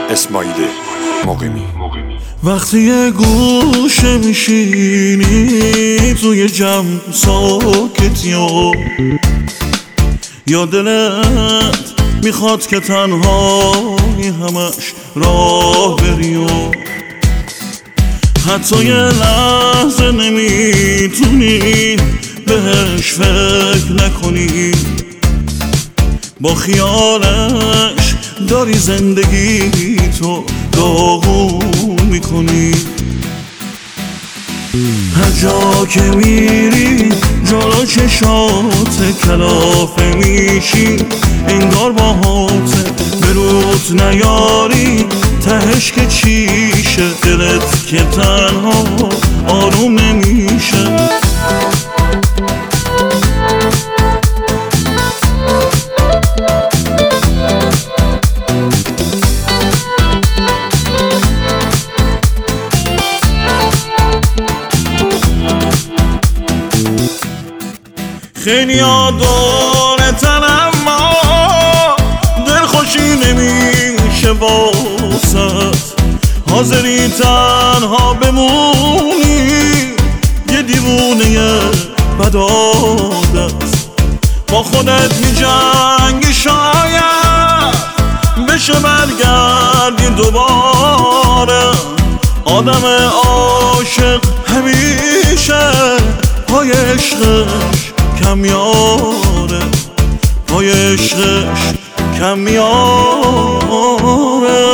اسماعیل مقیمی. وقتی یه گوشه میشینی توی جمع ساکتی یا دلت میخواد که تنهایی همش راه بری و حتی یه لحظه نمیتونی بهش فکر نکنی، با خیالش داری زندگی تو داغون میکنی. هر جا که میری جلو چشات کلافه میشی، انگار باهات برود نیاری تهش که چیشه، دلت که تنها آروم نمیشه. خیلی دارتن اما دلخوشی نمیشه واسط، حاضری تنها بمونی یه دیوونه بد عادت، با خودت میجنگی شاید بشه برگردی دوباره. آدم عاشق همیشه پای عشقش کم میاره، پای عشقش کم میاره.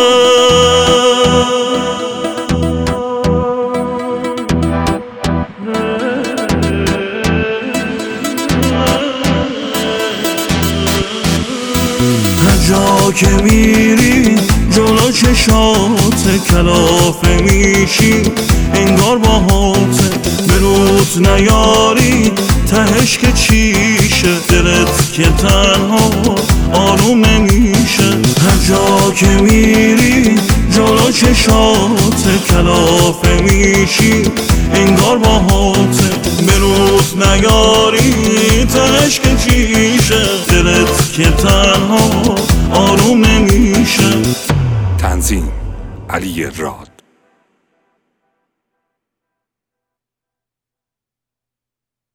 هر جا که میری جلو چشات کلافه میشی، انگار باهات برود نیاری تهش که چیشه، دلت که تنها آروم نمیشه. هر جا که میری جلو چشات کلافه میشی، انگار باهات برود نیاری تهش که چیشه، دلت که تنها آروم نمیشه. تنظیم علی راد.